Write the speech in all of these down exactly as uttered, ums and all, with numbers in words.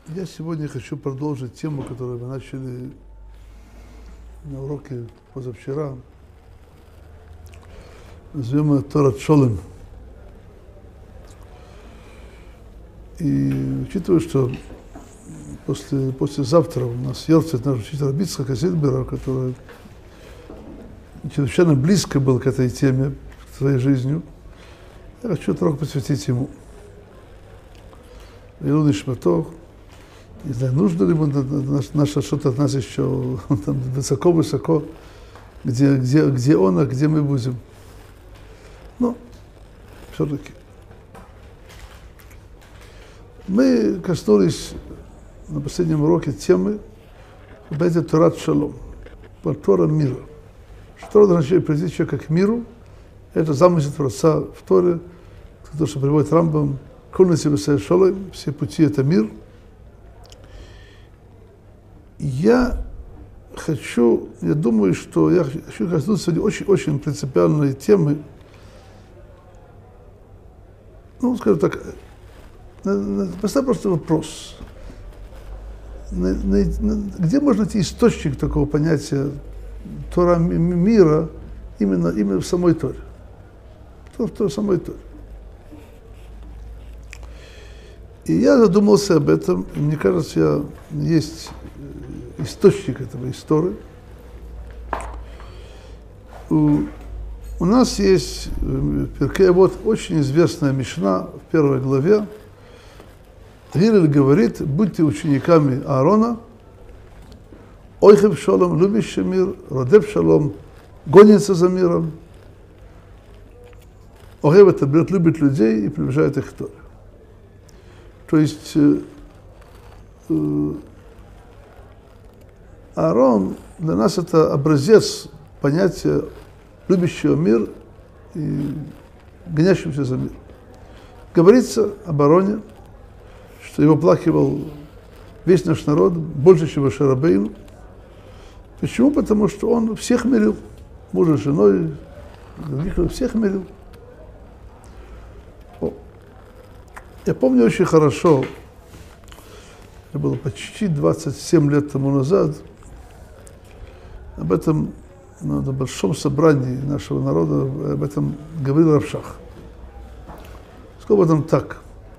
Я сегодня хочу продолжить тему, которую мы начали на уроке позавчера. Назовем ее Торат Шолем. И учитывая, что после, послезавтра у нас Йорцет, наш учитель Раби Ицхак Зильбера, который чрезвычайно близко был к этой теме своей жизнью, я хочу этот урок посвятить ему. Илуни Шматов. Не знаю, нужно ли ему наше что-то от нас еще там высоко-высоко, где, где, где он, а где мы будем. Но все-таки. Мы коснулись на последнем уроке темы это Торат Шалом, Тора мира. Что означает прийти человека к миру? Это замысел Творца в Торе, то, что приводит Рамбам, все пути это мир. Я хочу, я думаю, что я хочу коснуться очень-очень принципиальной темы. Ну, скажем так, поставь просто вопрос. Где можно найти источник такого понятия Тора мира именно, именно в самой Торе? В, в, в самой Торе. И я задумался об этом, и мне кажется, я, есть источник этого истории. У, у нас есть в Перкей Авот очень известная мишна в первой главе. Гилель говорит: будьте учениками Аарона, ойхев шалом, любящий мир, родев шалом, гонится за миром, огев это берет, любит людей и приближает их к Торе. То есть э, э, Аарон для нас это образец понятия любящего мир и гонящимся за мир. Говорится об Аароне, что его оплакивал весь наш народ, больше, чем Моше Рабейну. Почему? Потому что он всех мирил, мужа с женой, всех мирил. Я помню очень хорошо, это было почти двадцать семь лет тому назад, об этом на большом собрании нашего народа, об этом говорил Рав Шах. Сказал об этом так.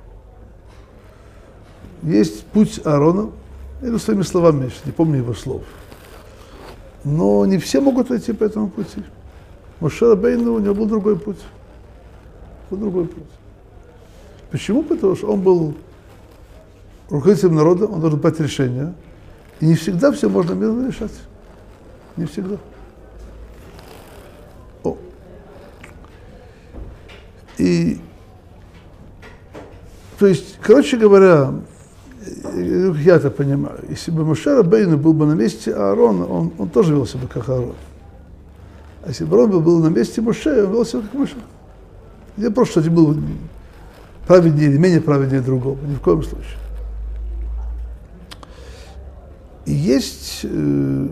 Есть путь Аарона, или своими словами, не помню его слов, но не все могут идти по этому пути. Моше Рабейну, у него был другой путь. Был другой путь. Почему? Потому что он был руководителем народа, он должен принять решения. И не всегда все можно мирно решать. Не всегда. О. И, то есть, короче говоря, я это понимаю, если бы Моше Рабейну был бы на месте Аарона, он, он тоже вел себя как Аарон. А если бы Аарон был, был на месте Моше, он вел себя как Моше. Я просто не был праведнее или менее праведнее другого, ни в коем случае. И есть э,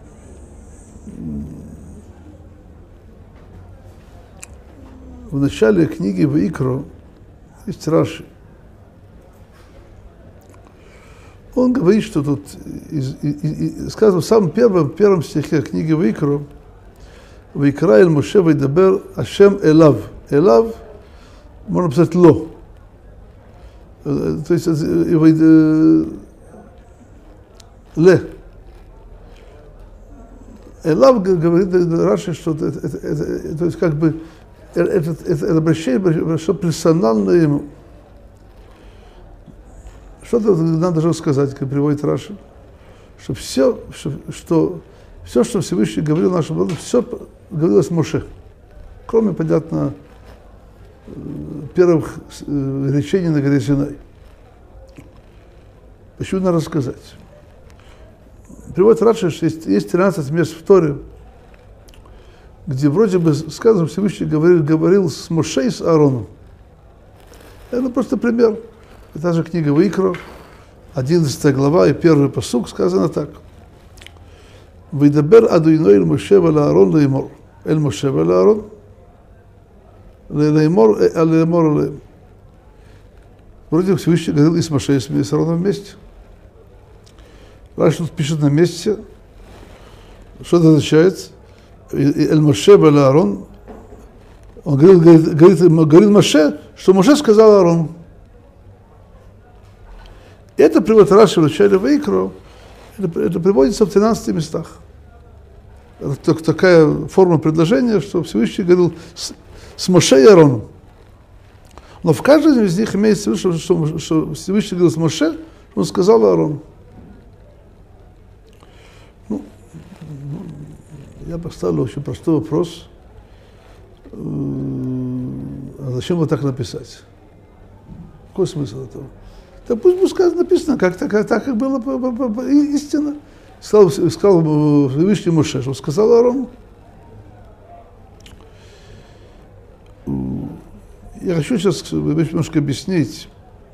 в начале книги Ваикро есть Раши. Он говорит, что тут из, из, из, сказано в самом первом, первом стихе книги Ваикро: Ваикра эль Моше вайдабер Ашем элав. Элав можно написать ло. То есть ле. Элав говорит Раши, что это, это, это, то есть как бы это, это, это обращение, что персонально ему. Что-то надо же сказать, как приводит Раши, что все, что, что все, что Всевышний говорил нашему народу, все говорилось Моше, кроме, понятно, первых речений на горе Синай. Почему надо рассказать? Приводит Раши, что есть, есть тринадцать мест в Торе, где вроде бы сказано, Всевышний говорил, говорил с Моше и с Аароном. Это просто пример. Это же книга Ваикро, одиннадцатая глава и первый пасук сказано так. Вайдабер Адуиной эль Моше вэль Аарон леймор. Эль Моше вэль Аарон. Леймор алеймор алейм. Вроде Всевышний говорил и с Моше, и с Аароном вместе. Раши тут пишет на месте, что это означает. Эль-Моше бе Аарон, он говорит, говорит, говорит, говорит Моше, что Моше сказал Аарону. Это приводит Раши в начале Вайкро, это, это приводится в тринадцати местах. Это такая форма предложения, что Всевышний говорил с, с Моше и Аароном. Но в каждом из них имеется в виду, что, что Всевышний говорил с Моше, он сказал Аарону. Ну, я поставлю очень простой вопрос. А зачем вот так написать? Какой смысл этого? Да пусть будет написано, как, так, так как было истина. Сказал, сказал Всевышний Моше, что сказал Аарону. Я хочу сейчас немножко объяснить.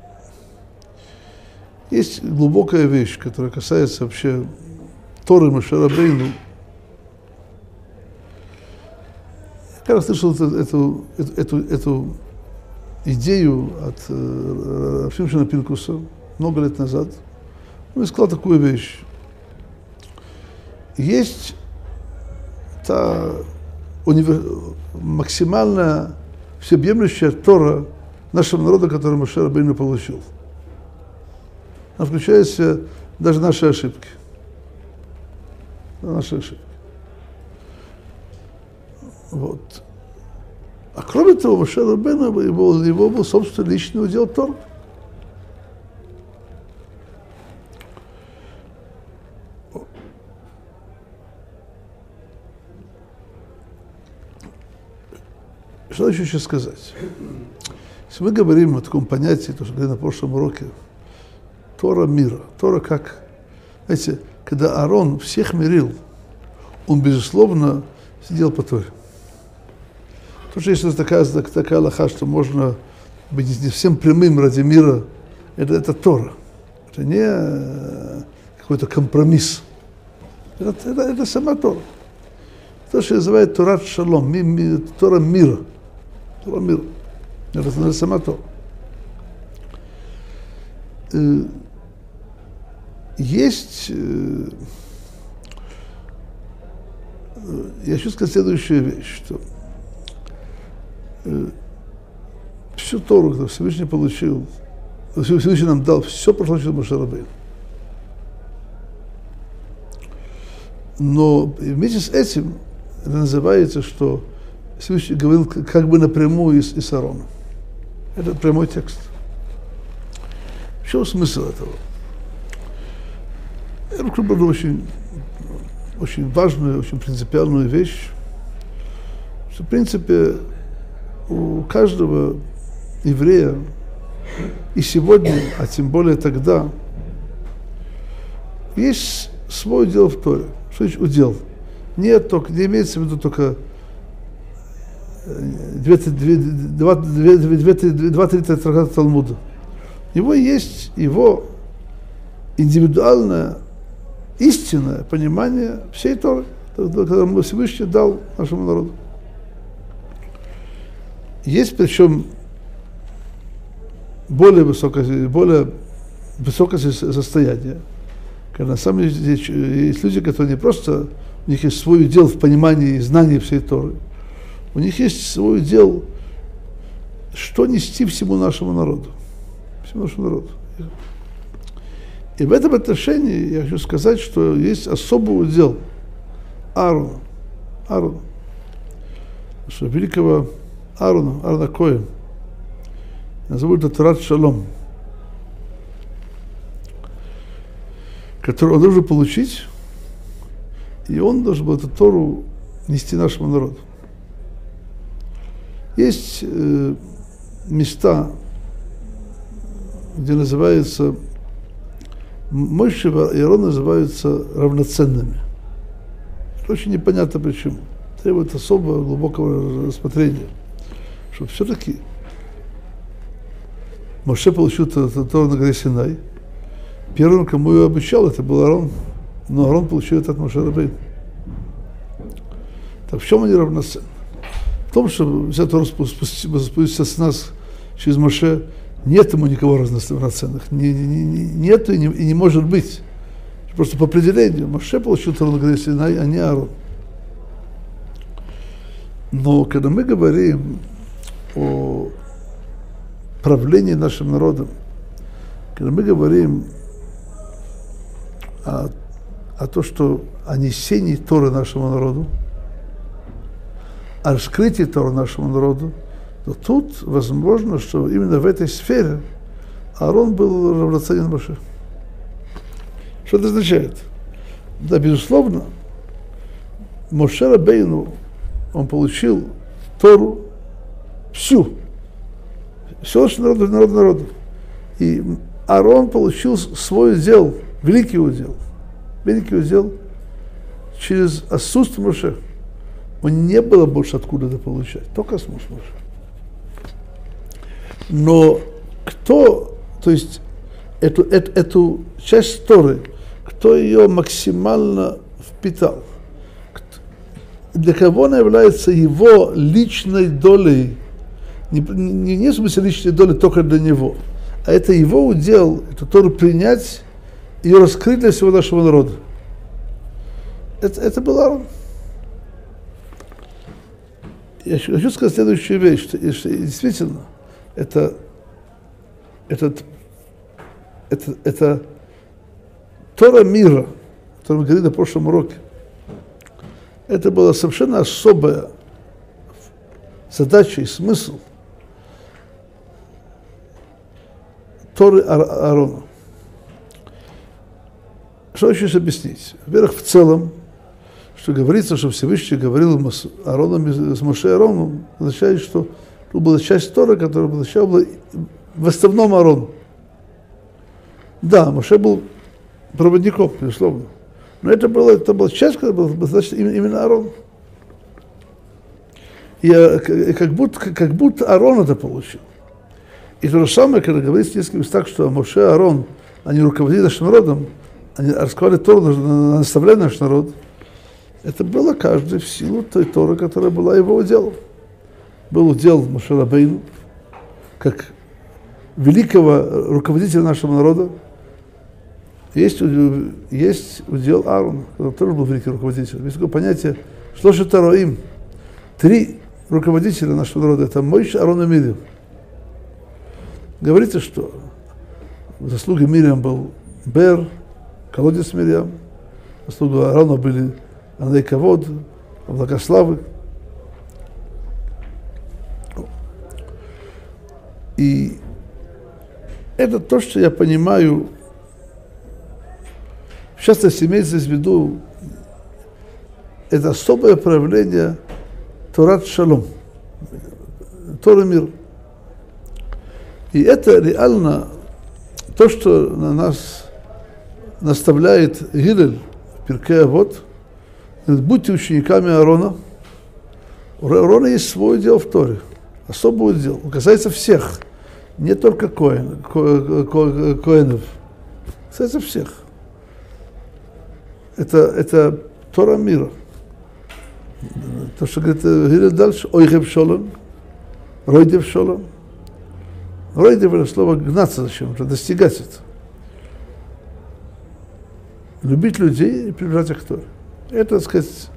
Есть глубокая вещь, которая касается вообще Торы Моше Рабейну. Я раз слышал эту, эту, эту, эту идею от э, Шимшона Пинкуса много лет назад. Он сказал такую вещь. Есть та универ... максимально всеобъемлющая Тора нашего народа, которую Моше Рабейну получил. Она включает в себя даже наши ошибки. Наши ошибки. Вот. А кроме того, Моше Рабейну, его, его был собственный личный удел Тор. Что еще еще сказать? Если мы говорим о таком понятии, то, что говорили на прошлом уроке, Тора мира. Тора как, знаете, когда Аарон всех мирил, он, безусловно, сидел по Торе. То, что есть такая, такая лоха, что можно быть не совсем прямым ради мира, это, это Тора. Это не какой-то компромисс. Это, это, это сама Тора. То, что называют Торат Шалом, ми, ми, Тора мира. Тора мира. Это, это сама Тора. Есть, я хочу сказать следующую вещь, что всю Тору, которую Всевышний получил, Всевышний нам дал, все прошло через Моше Рабейну. Но вместе с этим это называется, что Всевышний говорил как бы напрямую из, из Аарона. Это прямой текст. В чем смысл этого? Я рассказал очень, очень важную, очень принципиальную вещь, что, в принципе, у каждого еврея и сегодня, а тем более тогда, есть свой удел в Торе. Что значит удел? Нет, только, не имеется в виду только два-три трактата Талмуда. У него есть его индивидуальное, истинное понимание всей Торы, которое Всевышний дал нашему народу. Есть причем более высокое, более высокое состояние, когда на самом деле есть люди, которые не просто, у них есть свой удел в понимании и знании всей Торы, у них есть свой удел, что нести всему нашему народу. Всему нашему народу. И в этом отношении я хочу сказать, что есть особый удел Аарона. Аарона. Что великого Аарона, Аарона Коэн, назовут это Торат Шалом, который он должен получить, и он должен был эту Тору нести нашему народу. Есть э, места, где называется, Моше и Аарон называются равноценными. Это очень непонятно почему. Требует особого глубокого рассмотрения. Что все-таки Моше получил Тору на горе Синай. Первым, кому его обучал, это был Аарон. Но Аарон получил это от Моше Рабейну. Так в чем они равноценны? В том, что вся Тора спустится с нас через Моше, нет ему никого равноценных. Не, не, не, нету и не, и не может быть. Просто по определению Моше получил Тору на горе Синай, а не Аарон. Но когда мы говорим о правлении нашим народом, когда мы говорим о, о том, что о несении Торы нашему народу, о раскрытии Торы нашему народу, то тут возможно, что именно в этой сфере Аарон был равноценен Моше. Что это означает? Да, безусловно, Моше Рабейну, он получил Тору всю, все народу, народу, народу. И Аарон получил свой удел, великий удел, великий удел через отсутствие Моше. Он не было больше откуда-то получать, только с Моше. Но кто, то есть эту, эту, эту часть Торы, кто ее максимально впитал, для кого она является его личной долей, не, не, не в смысле личной доли только для него, а это его удел, эту Тору принять и раскрыть для всего нашего народа. Это, это был Аарон. Я хочу сказать следующую вещь, что, что действительно это, этот, это, это Тора мира, о котором мы говорили на прошлом уроке. Это была совершенно особая задача и смысл Торы Аарона. Что еще объяснить? Во-первых, в целом, что говорится, что Всевышний говорил с Аароном, с Моше Аароном, означает, что тут была часть Торы, которая означала была в основном Аарон. Да, Моше был проводником, безусловно. Но это была, это была часть, которая была, значит, именно Аарон. И как будто, как будто Аарон это получил. И то же самое, когда говорится в нескольких местах, что Моше и Аарон, они руководили нашим народом, они раскрывали Тору, наставляли наш народ, это было каждый в силу той Торы, которая была его уделом. Был удел Моше Рабейну, как великого руководителя нашего народа. Есть, есть удел Аарона, который тоже был великий руководитель. Есть такое понятие «шлошет ароим». Три руководителя нашего народа – это Моше, Аарон и Мирьям. Говорится, что в заслуге Мирьям был Бер, колодец Мирьям, в заслугу Аарона были Аней Кавод, Благославы. И это то, что я понимаю, в частности, имеется в виду, это особое проявление Торат Шалом, Торы мир. И это реально то, что на нас наставляет Гилель в Пиркей Авот. Будьте учениками Аарона. У Аарона есть свой удел в Торе, особый удел. Он касается всех, не только коэн, ко, ко, коэнов. Касается всех. Это, это Тора мира. То, что говорит Гилель дальше, ойхев шолом, ройдев шолом. Ройдев — это слово гнаться зачем-то, достигать это. Любить людей и приближать их к Торе. Это, так сказать,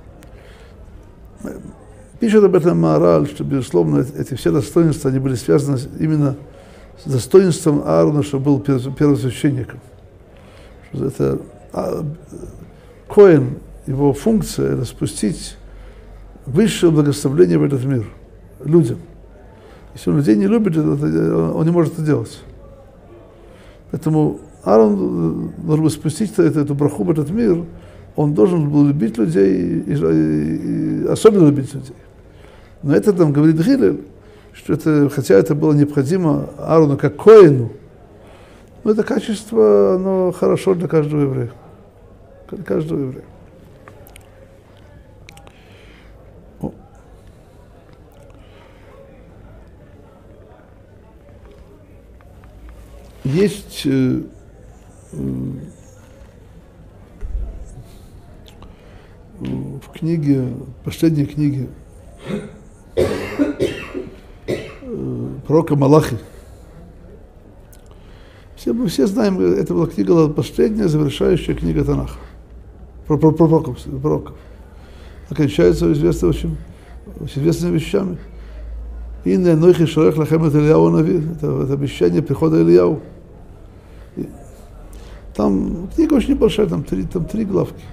пишет об этом Маораль, что, безусловно, эти все достоинства, они были связаны именно с достоинством Аарона, что был первосвященником. Это а, коэн, его функция — это спустить высшее благословение в этот мир людям. Если он людей не любит, он не может это делать. Поэтому Аарон должен был спустить эту, эту браху в этот мир, он должен был любить людей, и, и, и особенно любить людей. Но это там говорит Гилель, что это, хотя это было необходимо Аарону как коэну, но это качество, оно хорошо для каждого еврея. Для каждого еврея. О. Есть э, в книге, последней книге пророка Малахи, Все, мы все знаем, это была книга, последняя, завершающая книга Танаха. Про, про, про пророков, пророков. Окончается известно, очень, очень известными вещами. Инна нойхи шарех лахем эт Ильяу нави. Это обещание прихода Ильяу. Там книга очень небольшая, там три, там три главки.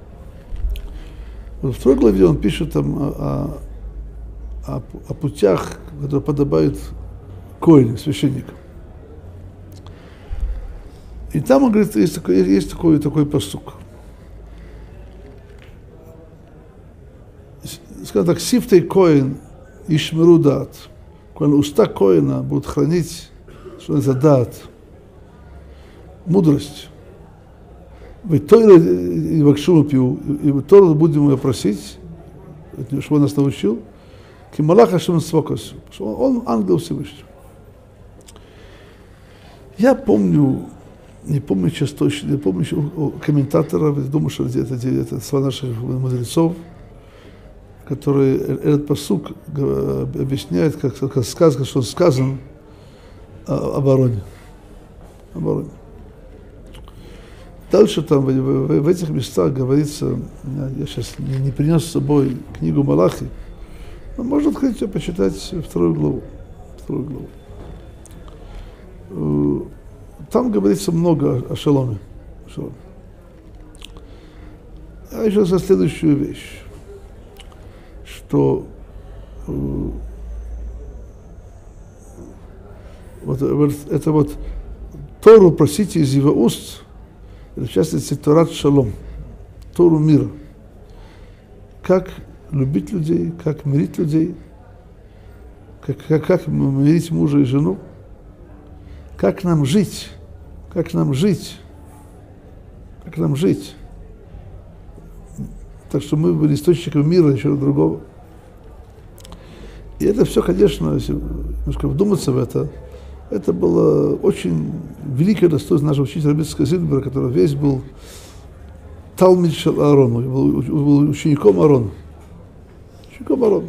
Во второй главе он пишет там о, о, о путях, которые подобают коэнам, священникам. И там он говорит, есть такой, есть такой, такой пасук. Скажем так, сифтей коэн ишмеру дат. Когда уста коэна будут хранить, что это дат, мудрость. В Торе и в Акшуму пью, и в Тору будем ее просить, что он нас научил, кималах Ашем Цвокос, он ангел Всевышнего. Я помню, не помню сейчас точно, не помню еще комментаторов, думаю, что это, это, это слова наших мудрецов, которые этот пасук объясняет, как, как сказка, что он сказан о обороне. обороне. Дальше там в, в, в этих местах говорится, я сейчас не, не принес с собой книгу Малахи, но можно открыть ее, почитать вторую главу. Вторую главу. Там говорится много о шаломе. шаломе. А еще за следующую вещь, что э, вот, это вот Тору просите из его уст, в частности, Торат Шалом, Тору мира. Как любить людей, как мирить людей, как, как, как мирить мужа и жену, как нам жить, как нам жить, как нам жить. Так что мы были источником мира, еще другого. И это все, конечно, если немножко вдуматься в это, это было очень великое достоинство нашего учителя Рабицкого Зильбера, который весь был Талмид шел Аарону, был, был учеником Аарона. Учеником Аарона.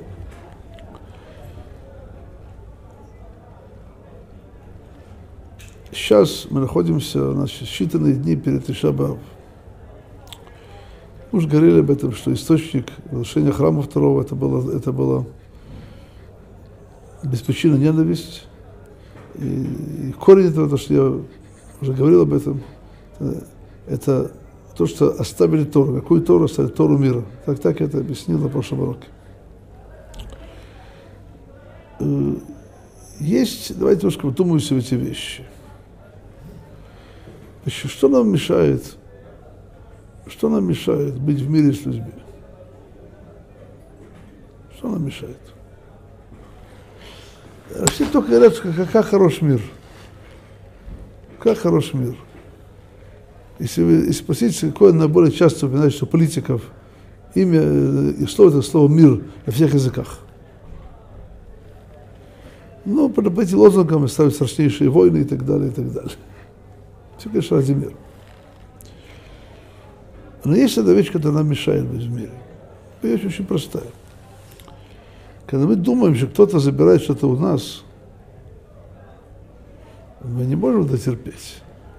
Сейчас мы находимся, у нас считанные дни перед Тиша б'Ав. Мы уже говорили об этом, что источник разрушения храма второго, это было, это было без причины ненависть. И, и корень этого, то, что я уже говорил об этом, это то, что оставили Тору. Какую Тору оставили? Тору мира. Так, так я это объяснил на прошлом уроке. Есть, давайте немножко вдумаемся в эти вещи. Значит, что нам мешает, что нам мешает быть в мире с людьми? Что нам мешает? Все только говорят, что как, как хорош мир. Как хорош мир. Если вы если спросите, какое наиболее часто упоминается, что политиков имя и слово это слово мир на всех языках. Ну, под этим лозунгом ставят страшнейшие войны и так далее, и так далее. Все, конечно, ради мира. Но есть одна вещь, которая нам мешает быть в мире. Вещь очень простая. Когда мы думаем, что кто-то забирает что-то у нас, мы не можем дотерпеть.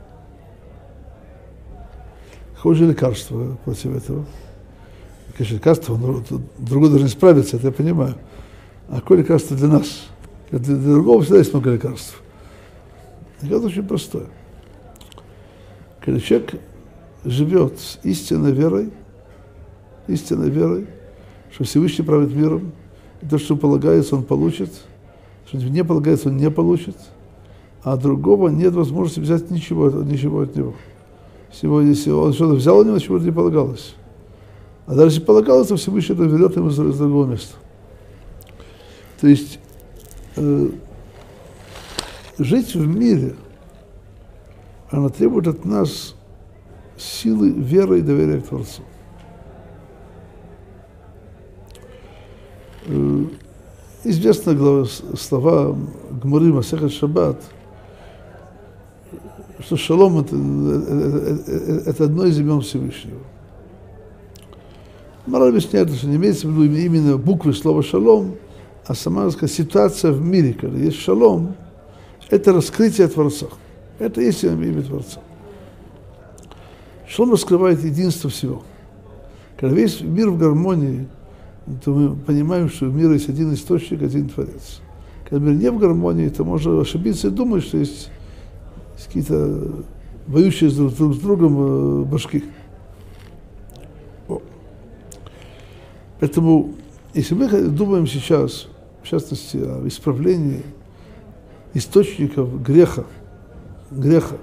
Какое же лекарство против этого? Конечно, лекарство, но другой должен справиться, это я понимаю. А какое лекарство для нас? Для, для другого всегда есть много лекарств. Лекарство очень простое. Когда человек живет с истинной верой, истинной верой, что Всевышний правит миром, и то, что полагается, он получит, что не полагается, он не получит, а другого нет возможности взять ничего, ничего от него. Сегодня, если он что-то взял у него, чего-то не полагалось. А даже если полагалось, то Всевышний это вернет ему из другого места. То есть э, жить в мире, она требует от нас силы веры и доверия к Творцу. Э, известны слова Гмары Масехет Шаббат, что шалом это, это, это, это одно из имен Всевышнего. Мара объясняет, что не имеется в виду именно буквы слова шалом, а сама сказать, ситуация в мире, когда есть шалом, это раскрытие Творца. Это есть имя Творца. Шлом раскрывает единство всего. Когда весь мир в гармонии, то мы понимаем, что в мире есть один источник, один Творец. Когда мир не в гармонии, то можно ошибиться и думать, что есть, есть какие-то воюющие друг, друг с другом башки. О. Поэтому, если мы думаем сейчас, в частности, о исправлении источников греха, греха,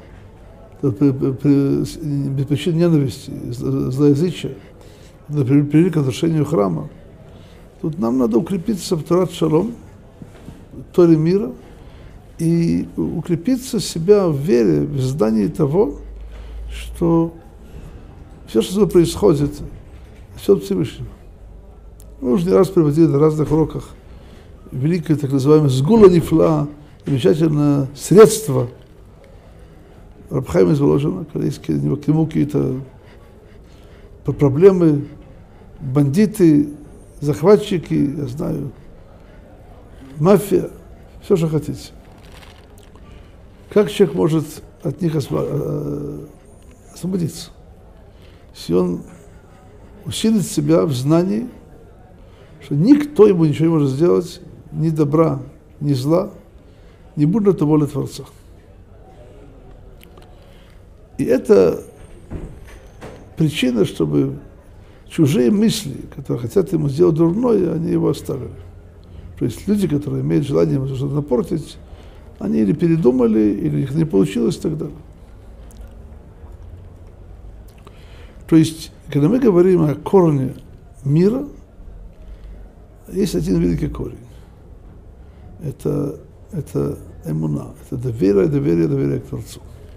без причин ненависти, злоязычия, например, привели к разрушению храма, тут нам надо укрепиться в Торат Шалом, Торе мира, и укрепиться себя в вере, в здании того, что все, что происходит, все от Всевышнего. Мы уже не раз приводили на разных уроках великое так называемое «Сгула нифла», замечательное средство Раб Хаим из Воложина, когда есть к нему какие-то проблемы, бандиты, захватчики, я знаю, мафия, все, что хотите. Как человек может от них освободиться? Если он усилит себя в знании, что никто ему ничего не может сделать, ни добра, ни зла, не будет это воля Творца. И это причина, чтобы чужие мысли, которые хотят ему сделать дурное, они его оставили. То есть люди, которые имеют желание ему что-то напортить, они или передумали, или их не получилось и так далее. То есть, когда мы говорим о корне мира, есть один великий корень. Это, это эмуна, это доверие, доверие, доверие к Творцу.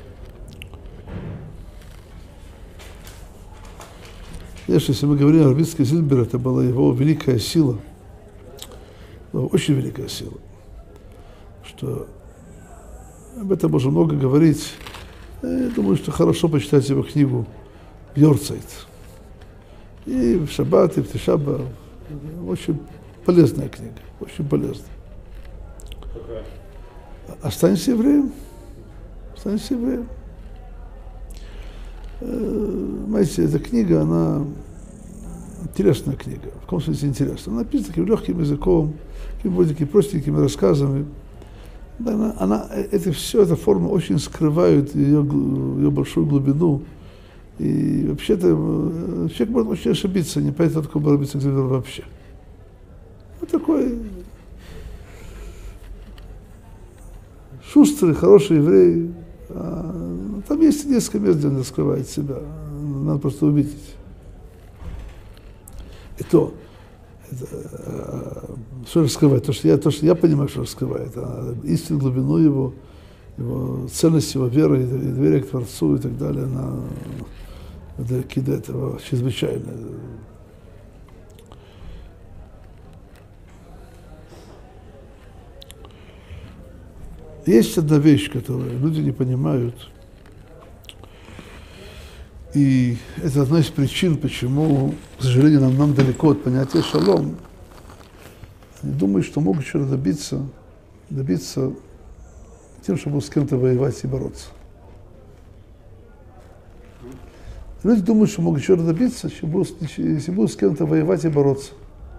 Конечно, если мы говорим о Рабицкой Зильбер, это была его великая сила, была очень великая сила, что об этом можно много говорить. Я думаю, что хорошо почитать его книгу «Йорцайт». И в Шаббат, и в Тишаба. Очень полезная книга, очень полезная. Останься евреем, останься евреем. Знаете, эта книга, она интересная книга, в каком смысле интересная. Она написана таким легким языком, такими простенькими рассказами. Она, она, это все, эта форма очень скрывает ее, ее большую глубину. И вообще-то человек может очень ошибиться, не понять, откуда был Рабицкий Зильбер вообще. Вот такой шустрый, хороший еврей. А, там есть несколько мест, где он раскрывает себя. Надо просто увидеть. И то, это, что раскрывает, то что, я, то, что я понимаю, что раскрывает, а истинную глубину его, его ценность его веры, и доверие к Творцу и так далее, она до этого чрезвычайно. Есть одна вещь, которую люди не понимают, и это одна из причин, почему, к сожалению, нам, нам далеко от понятия шалом. Они думают, что могут что-то добиться, добиться тем, чтобы с кем-то воевать и бороться. Люди думают, что могут что-то добиться, если будут, если будут с кем-то воевать и бороться.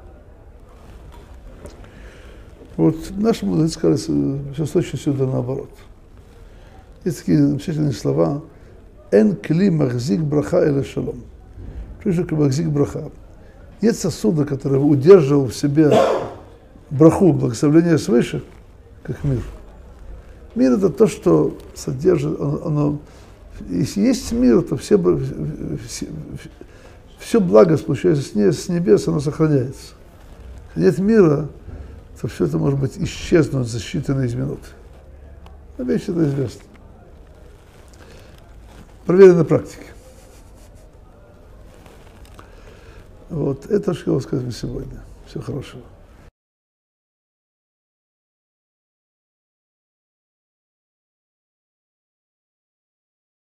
Вот нашему мудрецы сказали, все с точностью да наоборот. Есть такие замечательные слова. «Эн кли махзик браха эля шалом». Что же такое махзик браха? Нет сосуда, который удерживал в себе браху, благословление свыше, как мир. Мир – это то, что содержит, оно, оно, если есть мир, то все, все, все благо, спускающееся с небес, оно сохраняется. Если нет мира, то все это может быть исчезнуть за считанные минуты. Но вещь это известна. Проверено на практике. Вот, это что я вам скажу сегодня. Всего хорошего.